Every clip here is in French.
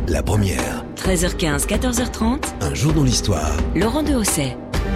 La première. 13h15, 14h30. Un jour dans l'histoire. Laurent Dehaussais.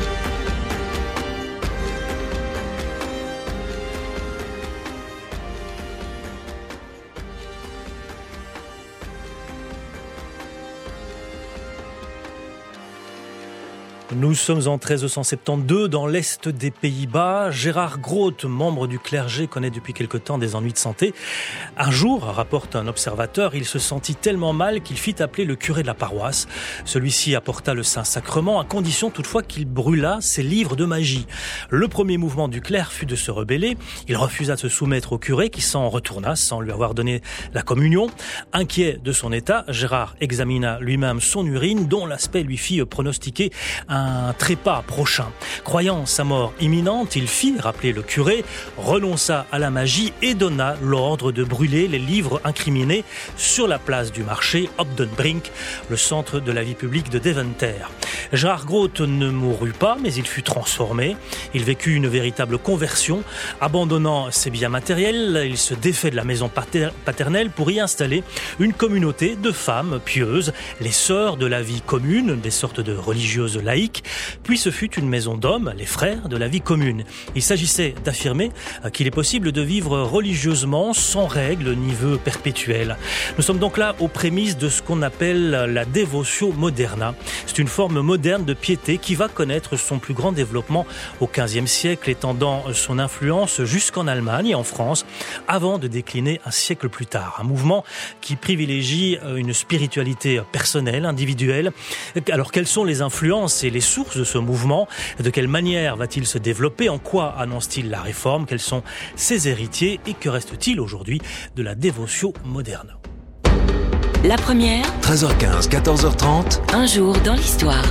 Nous sommes en 1372 dans l'est des Pays-Bas. Gérard Groot, membre du clergé, connaît depuis quelque temps des ennuis de santé. Un jour, rapporte un observateur, il se sentit tellement mal qu'il fit appeler le curé de la paroisse. Celui-ci apporta le Saint-Sacrement, à condition toutefois qu'il brûlât ses livres de magie. Le premier mouvement du clerc fut de se rebeller. Il refusa de se soumettre au curé qui s'en retourna sans lui avoir donné la communion. Inquiet de son état, Gérard examina lui-même son urine dont l'aspect lui fit pronostiquer un trépas prochain. Croyant sa mort imminente, il fit rappeler le curé, renonça à la magie et donna l'ordre de brûler les livres incriminés sur la place du marché Obdenbrink, le centre de la vie publique de Deventer. Gérard Groot ne mourut pas, mais il fut transformé. Il vécut une véritable conversion. Abandonnant ses biens matériels, il se défait de la maison paternelle pour y installer une communauté de femmes pieuses, les sœurs de la vie commune, des sortes de religieuses laïques. Puis ce fut une maison d'hommes, les frères de la vie commune. Il s'agissait d'affirmer qu'il est possible de vivre religieusement sans règles ni vœux perpétuels. Nous sommes donc là aux prémices de ce qu'on appelle la Devotio Moderna. C'est une forme moderne de piété qui va connaître son plus grand développement au XVe siècle, étendant son influence jusqu'en Allemagne et en France, avant de décliner un siècle plus tard. Un mouvement qui privilégie une spiritualité personnelle, individuelle. Alors quelles sont les influences et les sources de ce mouvement? De quelle manière va-t-il se développer? En quoi annonce-t-il la réforme? Quels sont ses héritiers? Et que reste-t-il aujourd'hui de la Devotio Moderna? La première. 13h15, 14h30. Un jour dans l'histoire.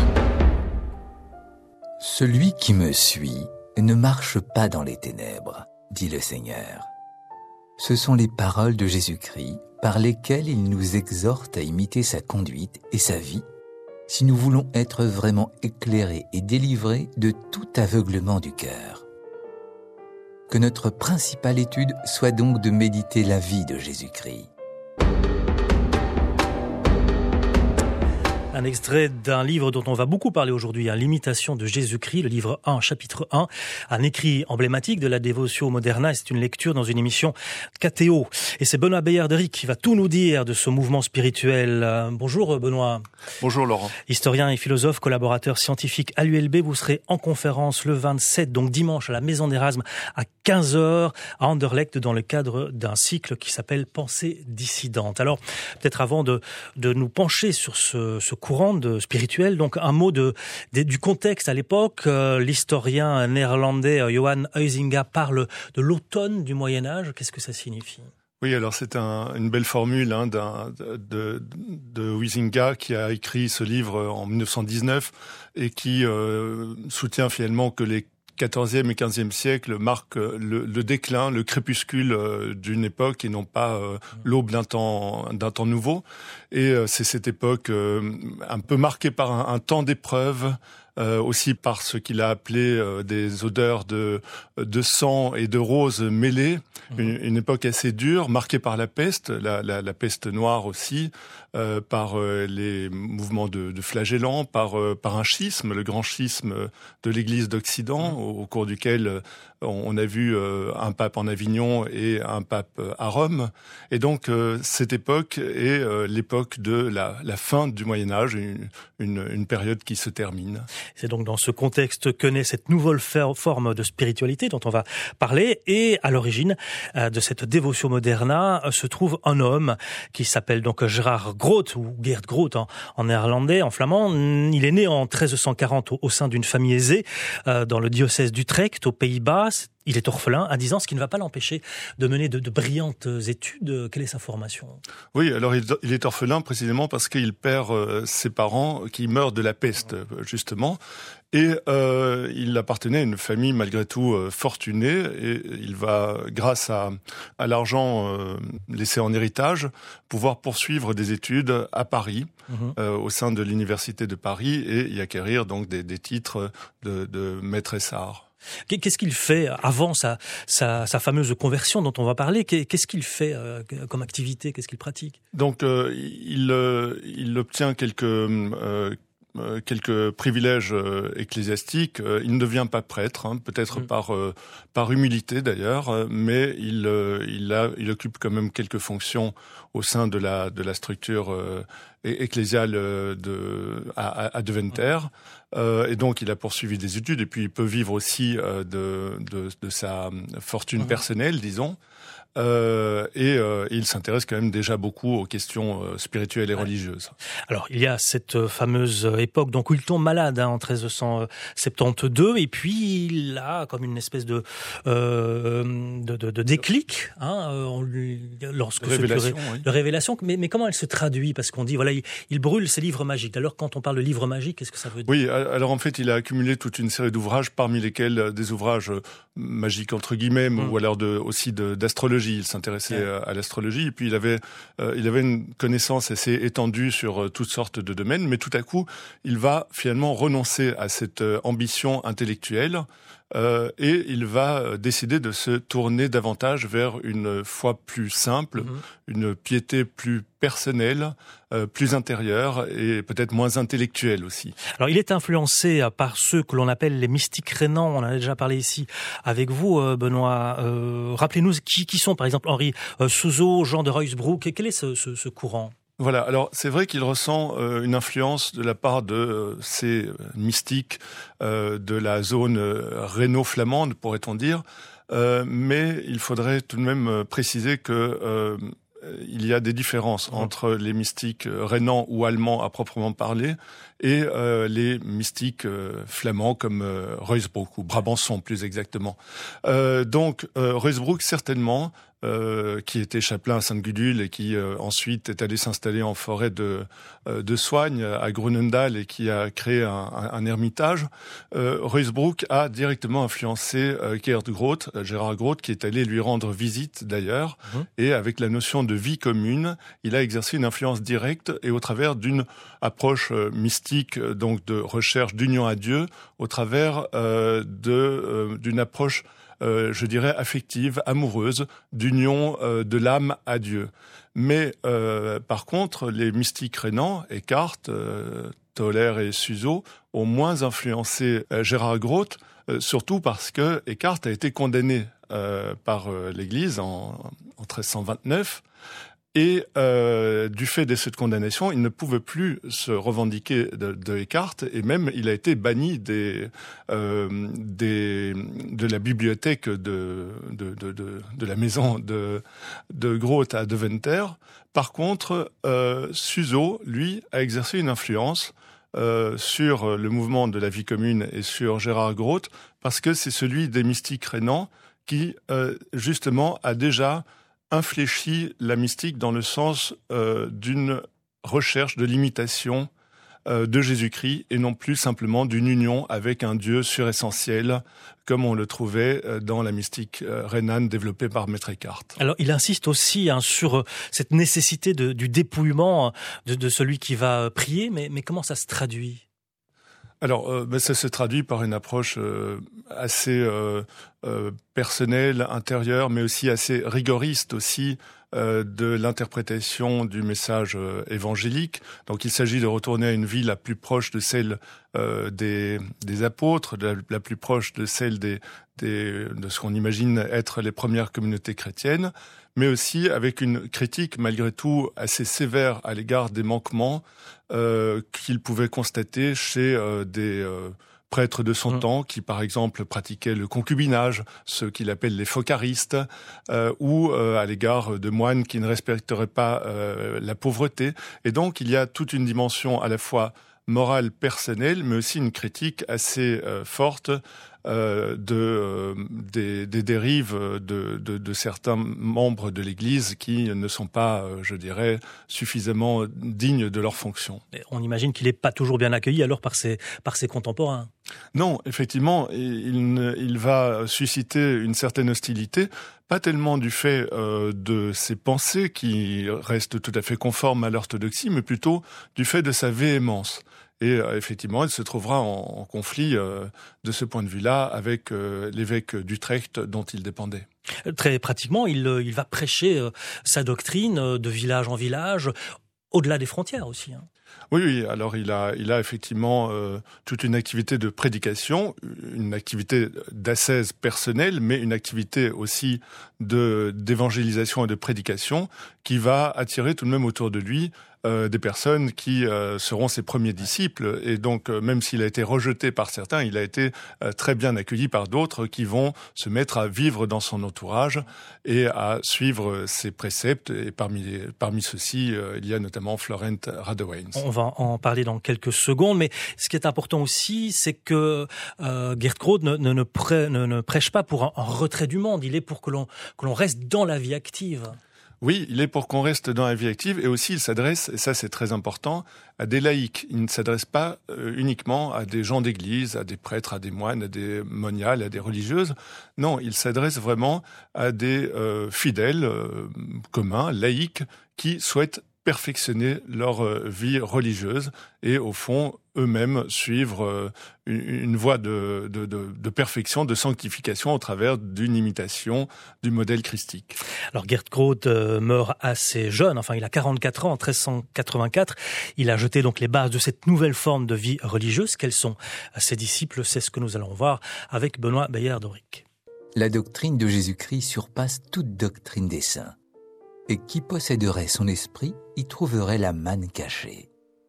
Celui qui me suit ne marche pas dans les ténèbres, dit le Seigneur. Ce sont les paroles de Jésus-Christ par lesquelles il nous exhorte à imiter sa conduite et sa vie si nous voulons être vraiment éclairés et délivrés de tout aveuglement du cœur. Que notre principale étude soit donc de méditer la vie de Jésus-Christ. Un extrait d'un livre dont on va beaucoup parler aujourd'hui, l'imitation de Jésus-Christ, le livre 1, chapitre 1, un écrit emblématique de la Devotio Moderna. C'est une lecture dans une émission KTO. Et c'est Benoît Bayerderic qui va tout nous dire de ce mouvement spirituel. Bonjour Benoît. Bonjour Laurent. Historien et philosophe, collaborateur scientifique à l'ULB, vous serez en conférence le 27, donc dimanche, à la Maison d'Erasme, à 15h, à Anderlecht, dans le cadre d'un cycle qui s'appelle Pensée dissidente. Alors, peut-être avant de nous pencher sur ce courant spirituel, donc un mot du contexte à l'époque. L'historien néerlandais Johan Huizinga parle de l'automne du Moyen-Âge. Qu'est-ce que ça signifie ? Oui, alors c'est une belle formule de Huizinga qui a écrit ce livre en 1919 et qui soutient finalement que les 14e et 15e siècle marquent le déclin, le crépuscule d'une époque et non pas l'aube d'un temps nouveau. Et c'est cette époque un peu marquée par un temps d'épreuve, aussi par ce qu'il a appelé des odeurs de sang et de rose mêlées, une époque assez dure, marquée par la peste, la peste noire aussi, par les mouvements de flagellants, par un schisme, le grand schisme de l'Église d'Occident, au cours duquel on a vu un pape en Avignon et un pape à Rome. Et donc cette époque est l'époque de la fin du Moyen-Âge, une période qui se termine. C'est donc dans ce contexte que naît cette nouvelle forme de spiritualité dont on va parler. Et à l'origine de cette Devotio Moderna se trouve un homme qui s'appelle donc Gérard Groot, ou Geert Groot en néerlandais, en flamand. Il est né en 1340 au sein d'une famille aisée dans le diocèse d'Utrecht, aux Pays-Bas. Il est orphelin à 10 ans, ce qui ne va pas l'empêcher de mener de brillantes études. Quelle est sa formation ? Oui, alors il est orphelin précisément parce qu'il perd ses parents qui meurent de la peste, justement. Et il appartenait à une famille malgré tout fortunée, et il va, grâce à l'argent laissé en héritage, pouvoir poursuivre des études à Paris, au sein de l'université de Paris, et y acquérir donc des titres de maîtresse art. Qu'est-ce qu'il fait avant sa fameuse conversion dont on va parler? Qu'est-ce qu'il fait comme activité? Qu'est-ce qu'il pratique? Donc, il obtient quelques privilèges ecclésiastiques. Il ne devient pas prêtre, peut-être par humilité d'ailleurs, mais il occupe quand même quelques fonctions au sein de la structure ecclésiale à Deventer. Et donc il a poursuivi des études et puis il peut vivre aussi de sa fortune personnelle, disons. Il s'intéresse quand même déjà beaucoup aux questions spirituelles et religieuses. Alors, il y a cette fameuse époque donc où il tombe malade en 1372 et puis il a comme une espèce de déclic lorsque de révélation. Mais comment elle se traduit? Parce qu'on dit voilà, il brûle ses livres magiques. Alors, quand on parle de livres magiques, qu'est-ce que ça veut dire? Oui, alors en fait, il a accumulé toute une série d'ouvrages, parmi lesquels des ouvrages magiques entre guillemets, ou alors aussi d'astrologie. Il s'intéressait à l'astrologie et puis il avait une connaissance assez étendue sur toutes sortes de domaines, mais tout à coup, il va finalement renoncer à cette ambition intellectuelle et il va décider de se tourner davantage vers une foi plus simple, une piété plus personnelle, plus intérieure et peut-être moins intellectuelle aussi. Alors, il est influencé par ceux que l'on appelle les mystiques rénants. On en a déjà parlé ici avec vous, Benoît. Rappelez-nous qui sont, par exemple, Henri Suso, Jean de Ruysbroek. Quel est ce courant? Voilà, alors c'est vrai qu'il ressent une influence de la part de ces mystiques de la zone rhéno-flamande, pourrait-on dire, mais il faudrait tout de même préciser que il y a des différences entre les mystiques rhénans ou allemands à proprement parler et les mystiques flamands comme Ruysbroek ou Brabançon plus exactement. Donc Ruysbroek certainement, qui était chapelain à Sainte-Gudule et qui ensuite est allé s'installer en forêt de Soigne à Grunendal et qui a créé un ermitage. Ruysbroek a directement influencé Gérard Groth, qui est allé lui rendre visite d'ailleurs, et avec la notion de vie commune, il a exercé une influence directe et au travers d'une approche mystique, donc de recherche d'union à Dieu, au travers d'une approche je dirais affective, amoureuse, d'union de l'âme à Dieu. Mais par contre, les mystiques rénants, Eckhart, Tauler et Suso, ont moins influencé Gérard Groth, surtout parce que Eckhart a été condamné par l'Église en 1329. Et du fait de cette condamnation, il ne pouvait plus se revendiquer de Eckhart, et même il a été banni de la bibliothèque de la maison de Groth à Deventer. Par contre, Suso, lui, a exercé une influence sur le mouvement de la vie commune et sur Gérard Groth, parce que c'est celui des mystiques rénants qui, justement, a déjà infléchit la mystique dans le sens d'une recherche de l'imitation de Jésus-Christ et non plus simplement d'une union avec un Dieu suressentiel comme on le trouvait dans la mystique rhénane développée par Maître Eckhart. Alors il insiste aussi sur cette nécessité du dépouillement de celui qui va prier, mais comment ça se traduit ? Alors, ça se traduit par une approche assez personnelle, intérieure, mais aussi assez rigoriste aussi de l'interprétation du message évangélique. Donc, il s'agit de retourner à une vie la plus proche de celle des apôtres, la plus proche de celle de ce qu'on imagine être les premières communautés chrétiennes, mais aussi avec une critique malgré tout assez sévère à l'égard des manquements qu'il pouvait constater chez des prêtres de son temps qui, par exemple, pratiquaient le concubinage, ceux qu'il appelle les focaristes, ou à l'égard de moines qui ne respecteraient pas la pauvreté. Et donc, il y a toute une dimension à la fois morale, personnelle, mais aussi une critique assez forte des dérives de certains membres de l'Église qui ne sont pas, je dirais, suffisamment dignes de leur fonction. On imagine qu'il n'est pas toujours bien accueilli alors par ses contemporains. Non, effectivement, il va susciter une certaine hostilité, pas tellement du fait de ses pensées qui restent tout à fait conformes à l'orthodoxie, mais plutôt du fait de sa véhémence. Et effectivement, il se trouvera en conflit de ce point de vue-là avec l'évêque d'Utrecht dont il dépendait. Très pratiquement, il va prêcher sa doctrine de village en village, au-delà des frontières aussi. Oui. Alors il a effectivement toute une activité de prédication, une activité d'ascèse personnelle, mais une activité aussi d'évangélisation et de prédication qui va attirer tout de même autour de lui des personnes qui seront ses premiers disciples. Et donc, même s'il a été rejeté par certains, il a été très bien accueilli par d'autres qui vont se mettre à vivre dans son entourage et à suivre ses préceptes. Et parmi ceux-ci, il y a notamment Florent Radewijn. On va en parler dans quelques secondes, mais ce qui est important aussi, c'est que Geert Groot ne prêche pas pour un retrait du monde. Il est pour que l'on reste dans la vie active. Oui, il est pour qu'on reste dans la vie active, et aussi il s'adresse, et ça c'est très important, à des laïcs. Il ne s'adresse pas uniquement à des gens d'église, à des prêtres, à des moines, à des moniales, à des religieuses. Non, il s'adresse vraiment à des fidèles communs, laïcs, qui souhaitent perfectionner leur vie religieuse et au fond eux-mêmes suivre une voie de perfection, de sanctification au travers d'une imitation du modèle christique. Alors Geert Groot meurt assez jeune, enfin il a 44 ans en 1384. Il a jeté donc les bases de cette nouvelle forme de vie religieuse. Quels sont ses disciples? C'est ce que nous allons voir avec Benoît Beyer-Doric. La doctrine de Jésus-Christ surpasse toute doctrine des saints. Et qui posséderait son esprit y trouverait la manne cachée.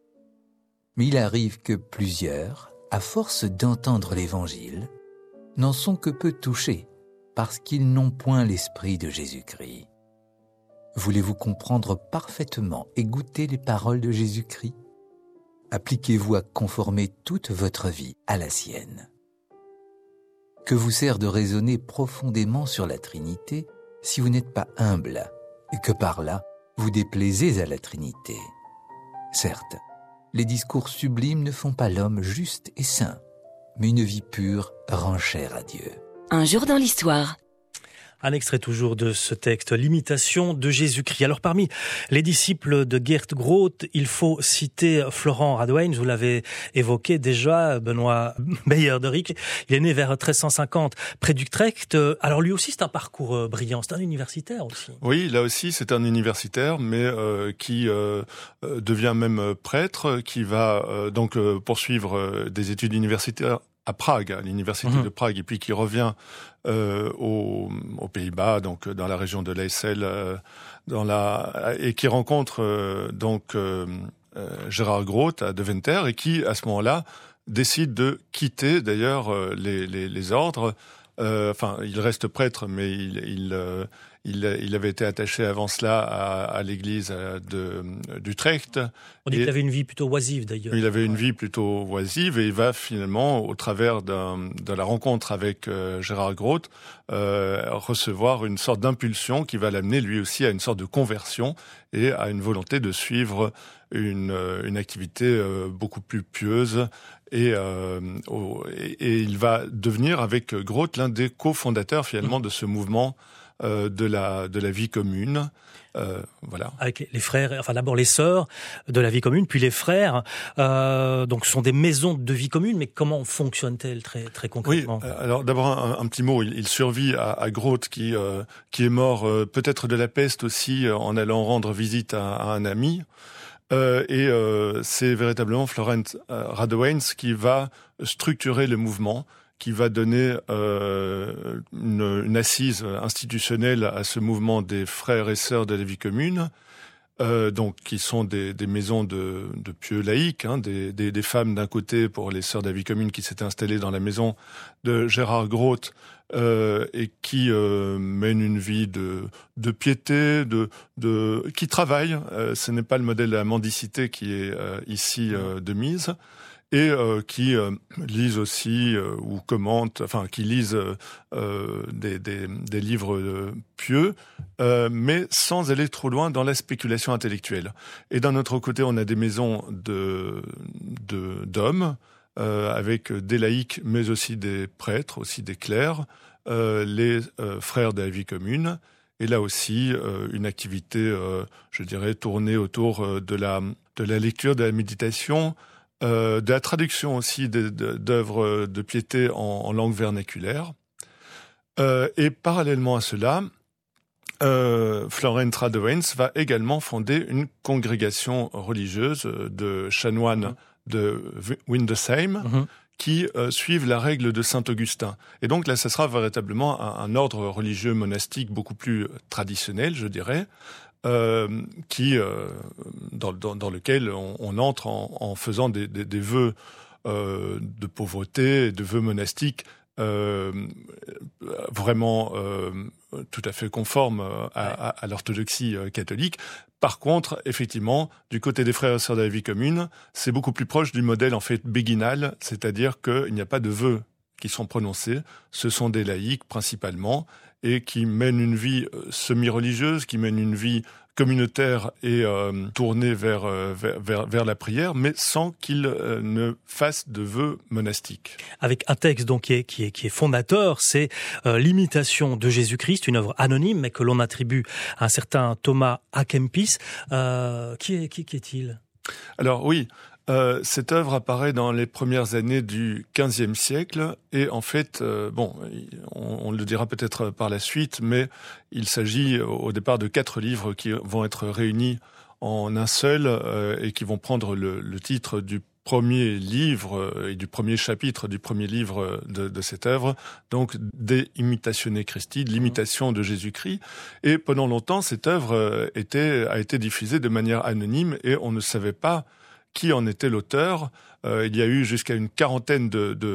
Mais il arrive que plusieurs, à force d'entendre l'Évangile, n'en sont que peu touchés, parce qu'ils n'ont point l'esprit de Jésus-Christ. Voulez-vous comprendre parfaitement et goûter les paroles de Jésus-Christ? Appliquez-vous à conformer toute votre vie à la sienne. Que vous sert de raisonner profondément sur la Trinité si vous n'êtes pas humble et que par là, vous déplaisez à la Trinité? Certes, les discours sublimes ne font pas l'homme juste et saint, mais une vie pure rend chère à Dieu. Un jour dans l'histoire. Un extrait toujours de ce texte, l'imitation de Jésus-Christ. Alors parmi les disciples de Geert Groot, il faut citer Florent Radewijn, vous l'avez évoqué déjà, Benoît Beyer-Doric. Il est né vers 1350 près d'Utrecht. Alors lui aussi c'est un parcours brillant, c'est un universitaire aussi. Oui, là aussi c'est un universitaire, mais qui devient même prêtre, qui va donc poursuivre des études universitaires à Prague, à l'université de Prague, et puis qui revient aux Pays-Bas, donc dans la région de l'Eissel, et qui rencontre Gérard Groot à Deventer, et qui à ce moment-là décide de quitter d'ailleurs les ordres. Il reste prêtre, mais il avait été attaché avant cela à l'église d'Utrecht. On dit qu'il avait une vie plutôt oisive d'ailleurs. Il avait une vie plutôt oisive et il va finalement, au travers de la rencontre avec Gérard Groot, recevoir une sorte d'impulsion qui va l'amener lui aussi à une sorte de conversion et à une volonté de suivre une activité beaucoup plus pieuse. Et il va devenir avec Groot l'un des cofondateurs finalement de ce mouvement de la vie commune. Voilà. Avec les frères, enfin d'abord les sœurs de la vie commune, puis les frères. Donc ce sont des maisons de vie commune, mais comment fonctionnent-elles très concrètement? Oui, alors d'abord un petit mot. Il survit à Groot qui est mort peut-être de la peste aussi en allant rendre visite à un ami. C'est véritablement Florent Radewijn qui va structurer le mouvement, qui va donner une assise institutionnelle à ce mouvement des frères et sœurs de la vie commune, donc qui sont des maisons de pieux laïcs, des femmes d'un côté pour les sœurs de la vie commune qui s'étaient installées dans la maison de Gérard Groot, et qui mènent une vie de piété, qui travaillent. Ce n'est pas le modèle de la mendicité qui est ici de mise. Et qui lisent aussi ou commentent, qui lisent des livres pieux, mais sans aller trop loin dans la spéculation intellectuelle. Et d'un autre côté, on a des maisons d'hommes, avec des laïcs, mais aussi des prêtres, aussi des clercs, les frères de la vie commune, et là aussi une activité, je dirais, tournée autour de la lecture, de la méditation, de la traduction aussi d'œuvres de piété en langue vernaculaire. Et parallèlement à cela, Florent Radewens va également fonder une congrégation religieuse de chanoines de Windesheim qui suivent la règle de Saint Augustin. Et donc là, ça sera véritablement un ordre religieux monastique beaucoup plus traditionnel, je dirais, qui dans lequel on entre en faisant des vœux de pauvreté, de vœux monastiques vraiment tout à fait conformes à l'orthodoxie catholique. Par contre, effectivement, du côté des frères et sœurs de la vie commune, c'est beaucoup plus proche du modèle en fait béguinal, c'est-à-dire qu'il n'y a pas de vœux qui sont prononcés, ce sont des laïcs principalement, et qui mènent une vie semi-religieuse, qui mènent une vie communautaire et tournée vers la prière, mais sans qu'ils ne fassent de vœux monastiques. Avec un texte donc qui est fondateur, c'est l'imitation de Jésus-Christ, une œuvre anonyme, mais que l'on attribue à un certain Thomas à Kempis. Qui est-il ? Alors oui, cette œuvre apparaît dans les premières années du XVe siècle et en fait, on le dira peut-être par la suite, mais il s'agit au départ de 4 livres qui vont être réunis en un seul et qui vont prendre le titre du premier livre et du premier chapitre du premier livre de cette œuvre, donc De Imitatione Christi, de l'imitation de Jésus-Christ. Et pendant longtemps, cette œuvre a été diffusée de manière anonyme et on ne savait pas qui en était l'auteur. Il y a eu jusqu'à une quarantaine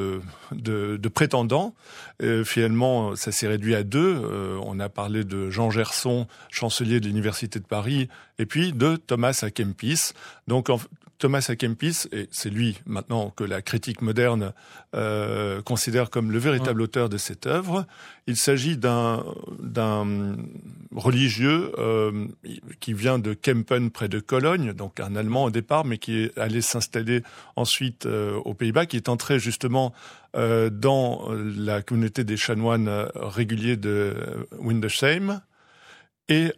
de prétendants. Finalement, ça s'est réduit à 2. On a parlé de Jean Gerson, chancelier de l'Université de Paris, et puis de Thomas à Kempis. Donc, Thomas à Kempis, et c'est lui maintenant que la critique moderne considère comme le véritable auteur de cette œuvre. Il s'agit d'un religieux qui vient de Kempen près de Cologne, donc un Allemand au départ, mais qui est allé s'installer ensuite aux Pays-Bas, qui est entré justement dans la communauté des chanoines réguliers de Windesheim. Et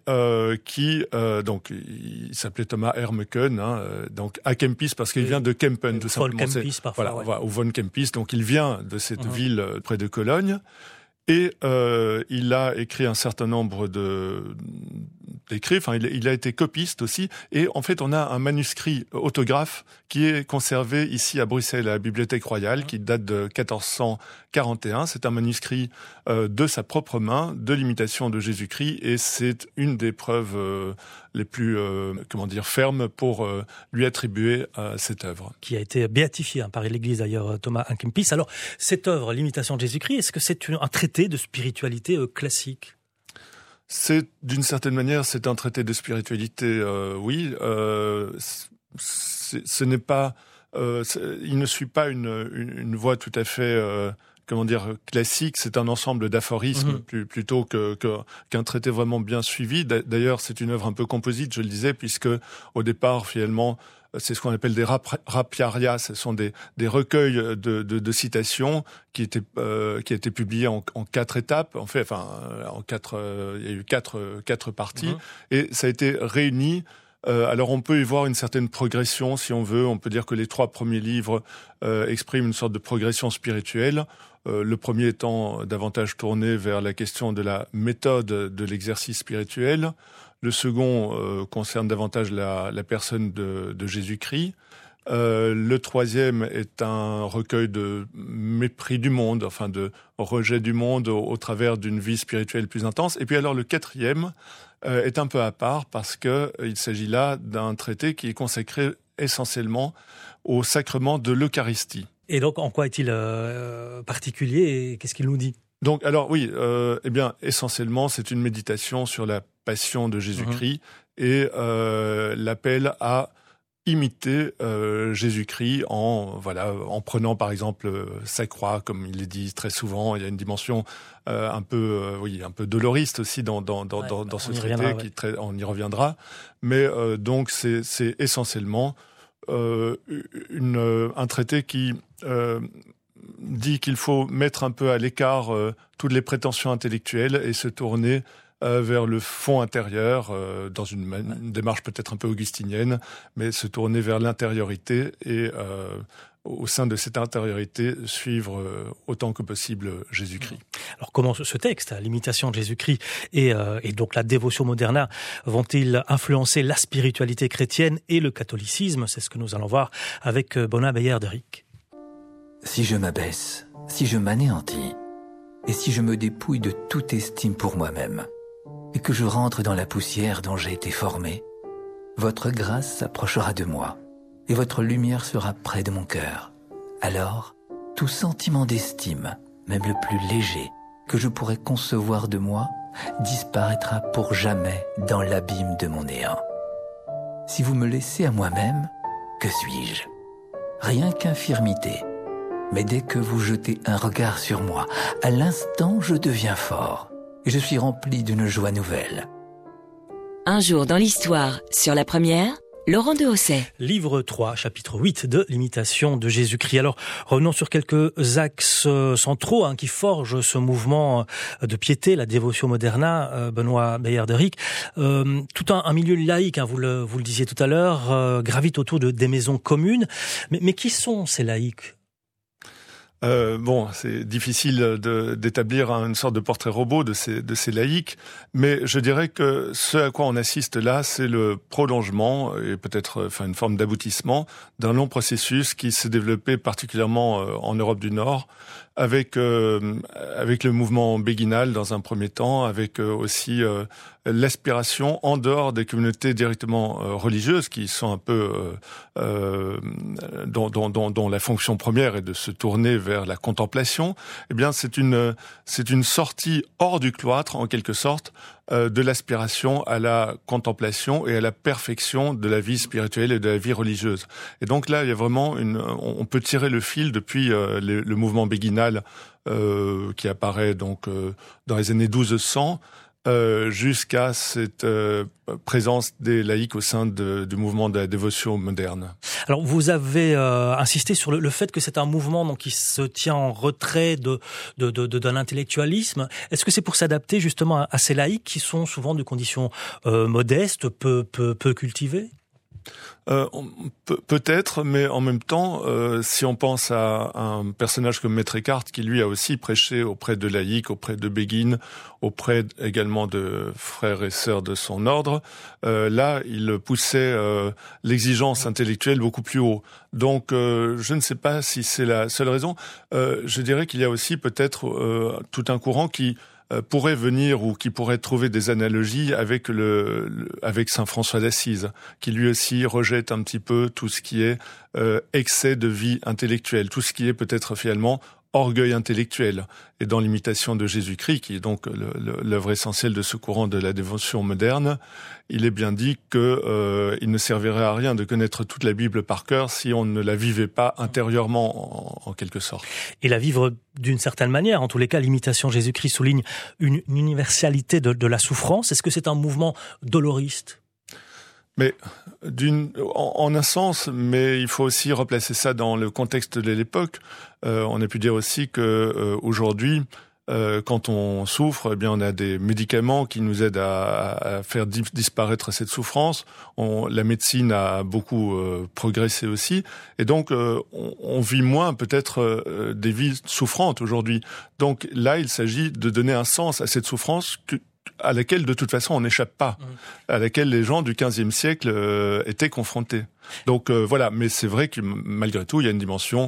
donc il s'appelait Thomas Hermeken, donc à Kempis parce qu'il vient de Kempen tout simplement. Kempis parfois. Voilà, ou von Kempis, donc il vient de cette ville près de Cologne. Et il a écrit un certain nombre d'écrits, enfin il a été copiste aussi, et en fait on a un manuscrit autographe qui est conservé ici à Bruxelles à la Bibliothèque Royale, qui date de 1441. C'est un manuscrit de sa propre main, de l'imitation de Jésus-Christ, et c'est une des preuves les plus fermes pour lui attribuer cette œuvre. Qui a été béatifié par l'Église d'ailleurs, Thomas à Kempis. Alors cette œuvre, l'imitation de Jésus-Christ, est-ce que c'est un traité de spiritualité classique ? C'est d'une certaine manière, c'est un traité de spiritualité, oui. Ce n'est pas, il ne suit pas une voie tout à fait, classique. C'est un ensemble d'aphorismes plutôt qu'un traité vraiment bien suivi. D'ailleurs, c'est une œuvre un peu composite, je le disais, puisque au départ, finalement, c'est ce qu'on appelle des rapiarias. Ce sont des recueils de citations qui étaient publiés en 4 étapes. En fait, il y a eu quatre parties et ça a été réuni. Alors on peut y voir une certaine progression, si on veut. On peut dire que les 3 premiers livres expriment une sorte de progression spirituelle. Le premier étant davantage tourné vers la question de la méthode de l'exercice spirituel. Le second concerne davantage la personne de Jésus-Christ. Le troisième est un recueil de mépris du monde, enfin de rejet du monde au travers d'une vie spirituelle plus intense. Et puis alors le 4e est un peu à part parce que il s'agit là d'un traité qui est consacré essentiellement au sacrement de l'Eucharistie. Et donc en quoi est-il particulier et qu'est-ce qu'il nous dit ? Donc alors oui, essentiellement c'est une méditation sur la passion de Jésus-Christ et l'appel à imiter Jésus-Christ en prenant par exemple sa croix, comme il est dit très souvent. Il y a une dimension un peu doloriste aussi dans ce traité, on y reviendra. Mais donc c'est essentiellement un traité qui dit qu'il faut mettre un peu à l'écart toutes les prétentions intellectuelles et se tourner vers le fond intérieur, dans une démarche peut-être un peu augustinienne, mais se tourner vers l'intériorité et au sein de cette intériorité, suivre autant que possible Jésus-Christ. Alors comment ce texte, l'imitation de Jésus-Christ et donc la Devotio Moderna, vont-ils influencer la spiritualité chrétienne et le catholicisme? C'est ce que nous allons voir avec Benoît Beyer-Derick. Si je m'abaisse, si je m'anéantis, et si je me dépouille de toute estime pour moi-même, et que je rentre dans la poussière dont j'ai été formé, votre grâce s'approchera de moi, et votre lumière sera près de mon cœur. Alors, tout sentiment d'estime, même le plus léger, que je pourrais concevoir de moi, disparaîtra pour jamais dans l'abîme de mon néant. Si vous me laissez à moi-même, que suis-je? Rien qu'infirmité. Mais dès que vous jetez un regard sur moi, à l'instant je deviens fort, et je suis rempli d'une joie nouvelle. Un jour dans l'histoire, sur la première, Laurent de Hosset. Livre 3, chapitre 8 de l'imitation de Jésus-Christ. Alors, revenons sur quelques axes centraux qui forgent ce mouvement de piété, la Devotio Moderna, Benoît Beyer-Derick. Tout un milieu laïque, vous le disiez tout à l'heure, gravite autour des maisons communes. Mais qui sont ces laïcs ? C'est difficile d'établir une sorte de portrait robot de ces laïcs, mais je dirais que ce à quoi on assiste là, c'est le prolongement et peut-être une forme d'aboutissement d'un long processus qui s'est développé particulièrement en Europe du Nord, avec le mouvement béguinal dans un premier temps, avec aussi l'aspiration en dehors des communautés directement religieuses qui sont un peu dont la fonction première est de se tourner vers la contemplation. Eh bien, c'est une sortie hors du cloître en quelque sorte de l'aspiration à la contemplation et à la perfection de la vie spirituelle et de la vie religieuse. Et donc là, il y a vraiment on peut tirer le fil depuis le mouvement béguinal qui apparaît donc dans les années 1200 jusqu'à cette présence des laïcs au sein du mouvement de la dévotion moderne. Alors vous avez insisté sur le fait que c'est un mouvement qui se tient en retrait d'un intellectualisme. Est-ce que c'est pour s'adapter justement à ces laïcs qui sont souvent de conditions modestes, peu cultivées ? Peut-être, mais en même temps, si on pense à un personnage comme Maître Eckhart, qui lui a aussi prêché auprès de laïcs, auprès de béguines, auprès également de frères et sœurs de son ordre, là, il poussait l'exigence intellectuelle beaucoup plus haut. Donc, je ne sais pas si c'est la seule raison. Je dirais qu'il y a aussi peut-être tout un courant qui pourrait venir ou qui pourrait trouver des analogies avec avec Saint François d'Assise, qui lui aussi rejette un petit peu tout ce qui est excès de vie intellectuelle, tout ce qui est peut-être finalement orgueil intellectuel. Et dans l'imitation de Jésus-Christ, qui est donc l'œuvre essentielle de ce courant de la dévotion moderne, il est bien dit que il ne servirait à rien de connaître toute la Bible par cœur si on ne la vivait pas intérieurement en quelque sorte. Et la vivre d'une certaine manière. En tous les cas, l'imitation de Jésus-Christ souligne une universalité de la souffrance. Est-ce que c'est un mouvement doloriste ? Mais en un sens, mais il faut aussi replacer ça dans le contexte de l'époque. On a pu dire aussi que aujourd'hui, quand on souffre, eh bien on a des médicaments qui nous aident à faire disparaître cette souffrance. La médecine a beaucoup progressé aussi, et donc on vit moins peut-être des vies souffrantes aujourd'hui. Donc là, il s'agit de donner un sens à cette souffrance à laquelle de toute façon on n'échappe pas, à laquelle les gens du XVe siècle étaient confrontés. Donc voilà, mais c'est vrai que malgré tout, il y a une dimension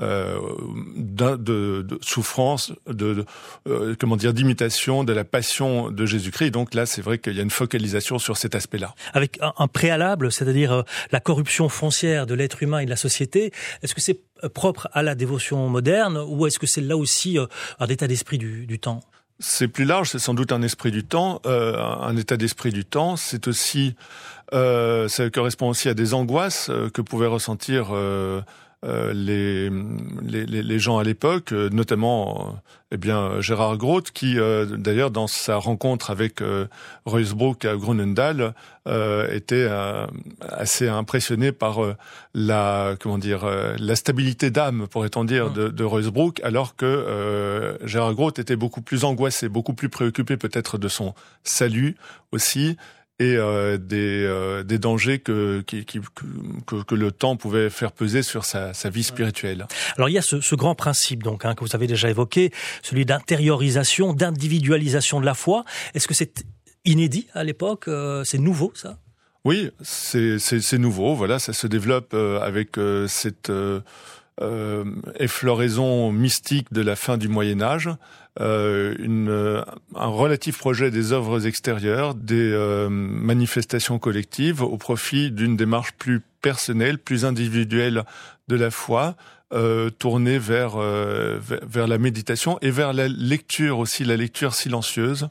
de souffrance, d'imitation de la passion de Jésus-Christ. Donc là, c'est vrai qu'il y a une focalisation sur cet aspect-là. Avec un préalable, c'est-à-dire la corruption foncière de l'être humain et de la société. Est-ce que c'est propre à la dévotion moderne ou est-ce que c'est là aussi un état d'esprit du temps ? C'est plus large, c'est sans doute un esprit du temps, un état d'esprit du temps. C'est aussi, ça correspond aussi à des angoisses que pouvaient ressentir les gens à l'époque, notamment Gérard Groth, qui d'ailleurs dans sa rencontre avec Ruysbroeck à Grunendahl était assez impressionné par la stabilité d'âme, pourrait-on dire, de Ruysbroeck, alors que Gérard Groth était beaucoup plus angoissé, beaucoup plus préoccupé peut-être de son salut aussi, et des dangers que le temps pouvait faire peser sur sa vie spirituelle. Alors il y a ce grand principe donc que vous avez déjà évoqué, celui d'intériorisation, d'individualisation de la foi. Est-ce que c'est inédit à l'époque? C'est nouveau ça? Oui, c'est nouveau. Voilà, ça se développe avec cette effloraison mystique de la fin du Moyen-Âge. Un relatif projet des œuvres extérieures, des manifestations collectives au profit d'une démarche plus personnelle, plus individuelle de la foi, tournée vers la méditation et vers la lecture aussi, la lecture silencieuse.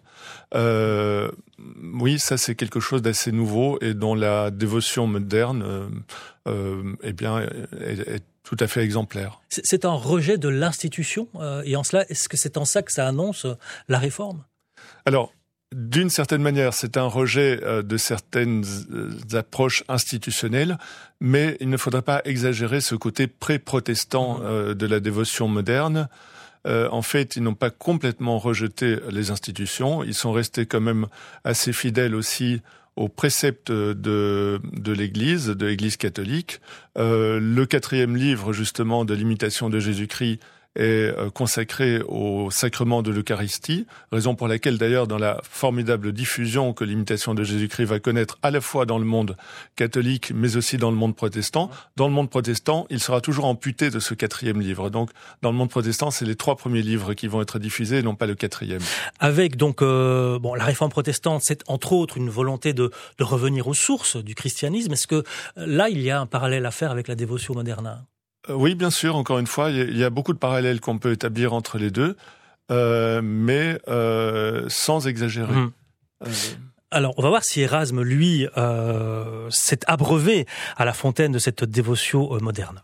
Oui, ça c'est quelque chose d'assez nouveau et dont la dévotion moderne est tout à fait exemplaire. C'est un rejet de l'institution et en cela, est-ce que c'est en ça que ça annonce la réforme? Alors, d'une certaine manière, c'est un rejet de certaines approches institutionnelles, mais il ne faudrait pas exagérer ce côté pré-protestant de la dévotion moderne. En fait, ils n'ont pas complètement rejeté les institutions, ils sont restés quand même assez fidèles aussi aux préceptes de l'Église, de l'Église catholique. Le 4e livre, justement, de l'imitation de Jésus-Christ est consacré au sacrement de l'Eucharistie, raison pour laquelle d'ailleurs dans la formidable diffusion que l'imitation de Jésus-Christ va connaître à la fois dans le monde catholique mais aussi dans le monde protestant, dans le monde protestant il sera toujours amputé de ce 4e livre. Donc dans le monde protestant c'est les 3 premiers livres qui vont être diffusés et non pas le 4e. Avec donc la réforme protestante, c'est entre autres une volonté de revenir aux sources du christianisme. Est-ce que là il y a un parallèle à faire avec la dévotion moderne? Oui, bien sûr, encore une fois, il y a beaucoup de parallèles qu'on peut établir entre les deux, mais sans exagérer. Alors, on va voir si Érasme, lui, s'est abreuvé à la fontaine de cette dévotion moderne.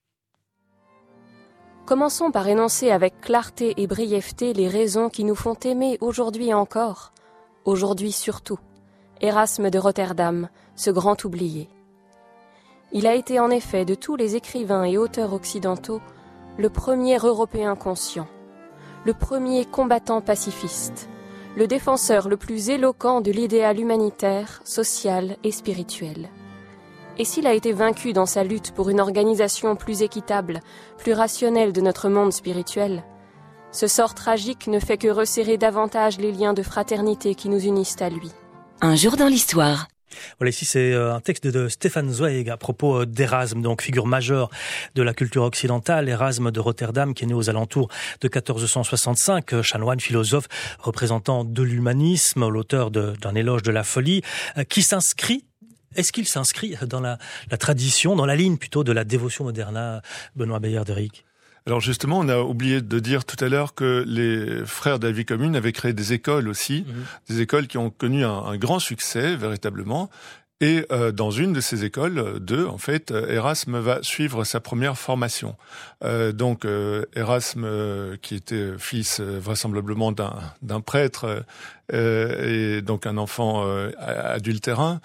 Commençons par énoncer avec clarté et brièveté les raisons qui nous font aimer aujourd'hui encore, aujourd'hui surtout, Érasme de Rotterdam, ce grand oublié. Il a été en effet, de tous les écrivains et auteurs occidentaux, le premier Européen conscient, le premier combattant pacifiste, le défenseur le plus éloquent de l'idéal humanitaire, social et spirituel. Et s'il a été vaincu dans sa lutte pour une organisation plus équitable, plus rationnelle de notre monde spirituel, ce sort tragique ne fait que resserrer davantage les liens de fraternité qui nous unissent à lui. Un jour dans l'histoire. Voilà, ici c'est un texte de Stefan Zweig à propos d'Érasme, donc figure majeure de la culture occidentale, Érasme de Rotterdam, qui est né aux alentours de 1465, chanoine, philosophe, représentant de l'humanisme, l'auteur d'un éloge de la folie, qui s'inscrit. Est-ce qu'il s'inscrit dans la tradition, dans la ligne plutôt de la dévotion moderne, Benoît Beyer-Derick? Alors justement, on a oublié de dire tout à l'heure que les frères de la vie commune avaient créé des écoles aussi, des écoles qui ont connu un grand succès véritablement. Et dans une de ces écoles, en fait, Érasme va suivre sa première formation. Donc Érasme, qui était fils vraisemblablement d'un prêtre et donc un enfant adultérin.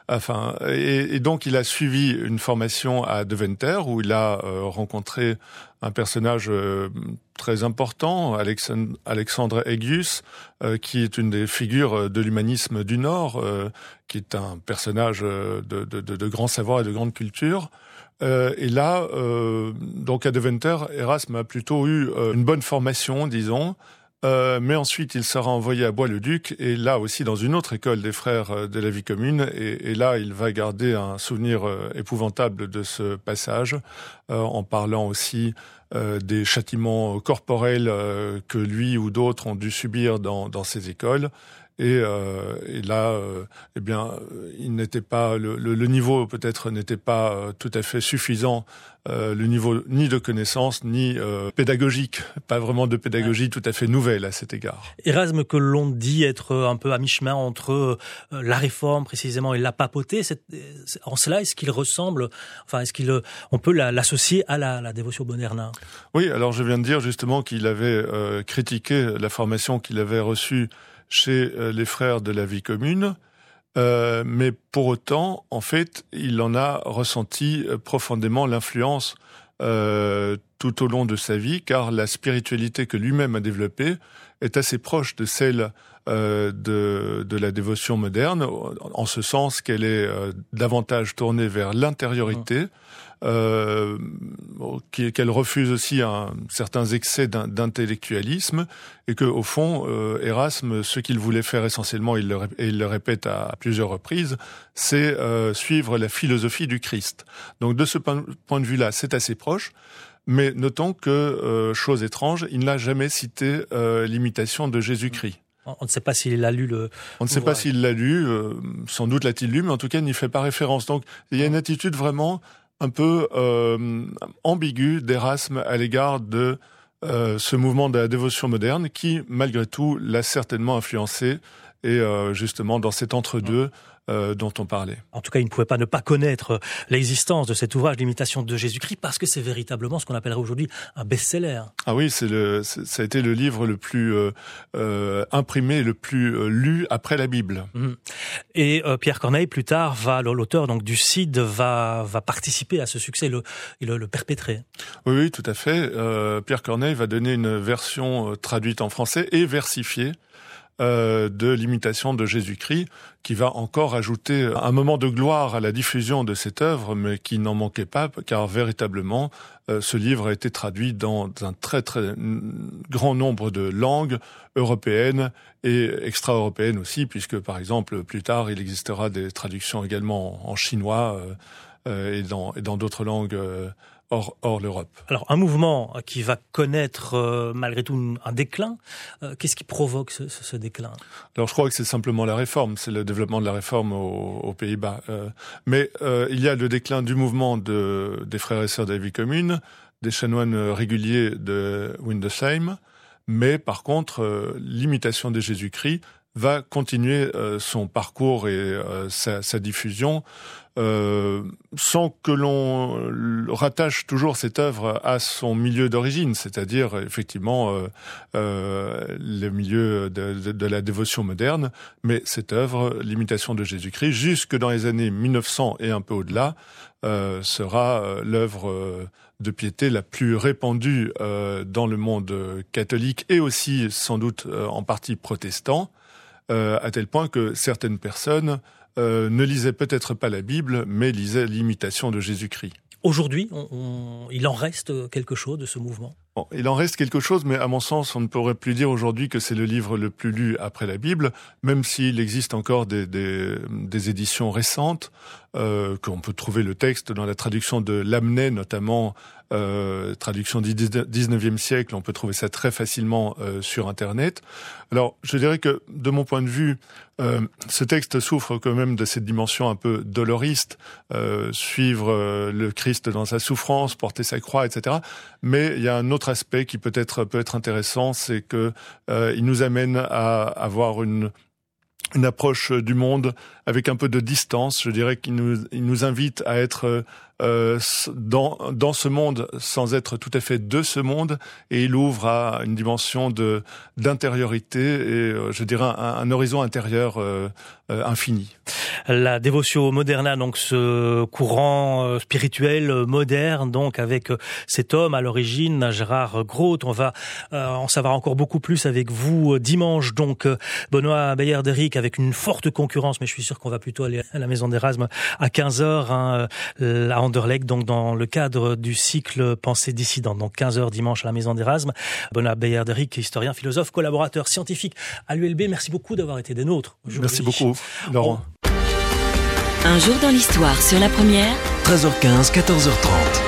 Et donc il a suivi une formation à Deventer où il a rencontré un personnage très important, Alexandre Aegius, qui est une des figures de l'humanisme du Nord, qui est un personnage de grand savoir et de grande culture. Et là, donc à Deventer, Érasme a plutôt eu une bonne formation, disons. Mais ensuite, il sera envoyé à Bois-le-Duc, et là aussi dans une autre école des frères de la vie commune, et là, il va garder un souvenir épouvantable de ce passage, en parlant aussi des châtiments corporels que lui ou d'autres ont dû subir dans ces écoles. Et là, il n'était pas le niveau peut-être n'était pas tout à fait suffisant, le niveau ni de connaissance ni pédagogique, pas vraiment de pédagogie tout à fait nouvelle à cet égard. Érasme, que l'on dit être un peu à mi-chemin entre la Réforme précisément et la papauté, en cela est-ce qu'il ressemble, on peut l'associer à la dévotio moderna? Oui, alors je viens de dire justement qu'il avait critiqué la formation qu'il avait reçue chez les frères de la vie commune, mais pour autant, en fait, il en a ressenti profondément l'influence tout au long de sa vie, car la spiritualité que lui-même a développée est assez proche de celle de la dévotion moderne, en ce sens qu'elle est davantage tournée vers l'intériorité, qu'elle refuse aussi certains excès d'intellectualisme, et que au fond, Érasme, ce qu'il voulait faire essentiellement, et il le répète à plusieurs reprises, c'est suivre la philosophie du Christ. Donc de ce point de vue-là, c'est assez proche. Mais notons que, chose étrange, il n'a jamais cité l'imitation de Jésus-Christ. On ne sait pas s'il l'a lu. On ne sait pas s'il l'a lu, sans doute l'a-t-il lu, mais en tout cas, il n'y fait pas référence. Donc, il y a une attitude vraiment un peu ambiguë d'Érasme à l'égard de ce mouvement de la dévotion moderne qui, malgré tout, l'a certainement influencé, et justement dans cet entre-deux dont on parlait. En tout cas, il ne pouvait pas ne pas connaître l'existence de cet ouvrage d'imitation de Jésus-Christ, parce que c'est véritablement ce qu'on appellerait aujourd'hui un best-seller. Ah oui, ça a été le livre le plus imprimé, le plus lu après la Bible. Et Pierre Corneille, plus tard, l'auteur donc du Cid, va participer à ce succès, le perpétrer. Oui, tout à fait. Pierre Corneille va donner une version traduite en français et versifiée de l'imitation de Jésus-Christ, qui va encore ajouter un moment de gloire à la diffusion de cette œuvre, mais qui n'en manquait pas, car véritablement, ce livre a été traduit dans un très très grand nombre de langues européennes et extra-européennes aussi, puisque par exemple, plus tard, il existera des traductions également en chinois et dans d'autres langues hors l'Europe. Alors, un mouvement qui va connaître malgré tout un déclin, qu'est-ce qui provoque ce déclin? Alors, je crois que c'est simplement la Réforme, c'est le développement de la Réforme aux Pays-Bas. Mais il y a le déclin du mouvement des frères et sœurs de la vie commune, des chanoines réguliers de Windesheim, mais par contre, l'imitation de Jésus-Christ va continuer son parcours et sa diffusion, sans que l'on rattache toujours cette œuvre à son milieu d'origine, c'est-à-dire effectivement le milieu de la dévotion moderne, mais cette œuvre, l'imitation de Jésus-Christ, jusque dans les années 1900 et un peu au-delà, sera l'œuvre de piété la plus répandue dans le monde catholique et aussi sans doute en partie protestant, à tel point que certaines personnes ne lisaient peut-être pas la Bible, mais lisaient l'imitation de Jésus-Christ. Aujourd'hui, il en reste quelque chose de ce mouvement? Bon, il en reste quelque chose, mais à mon sens, on ne pourrait plus dire aujourd'hui que c'est le livre le plus lu après la Bible, même s'il existe encore des éditions récentes, qu'on peut trouver le texte dans la traduction de Lamennais, notamment, traduction du 19e siècle, on peut trouver ça très facilement sur Internet. Alors, je dirais que, de mon point de vue, ce texte souffre quand même de cette dimension un peu doloriste, suivre le Christ dans sa souffrance, porter sa croix, etc. Mais il y a un autre aspect qui peut être intéressant, c'est que il nous amène à avoir une approche du monde avec un peu de distance. Je dirais qu'il nous invite à être dans ce monde sans être tout à fait de ce monde, et il ouvre à une dimension d'intériorité et je dirais un horizon intérieur infini. La dévotio moderna, donc ce courant spirituel moderne, donc avec cet homme à l'origine, Gérard Groth. On va en savoir encore beaucoup plus avec vous dimanche, donc Benoît Bayerderick, avec une forte concurrence, mais je suis sûr qu'on va plutôt aller à la Maison d'Érasme à 15h, à Anderlecht, donc dans le cadre du cycle Pensée dissidente, donc 15h dimanche à la Maison d'Érasme. Benoît Bayerderick, historien, philosophe, collaborateur scientifique à l'ULB, merci beaucoup d'avoir été des nôtres aujourd'hui. Merci beaucoup, Laurent. Un jour dans l'histoire sur la première. 13h15, 14h30.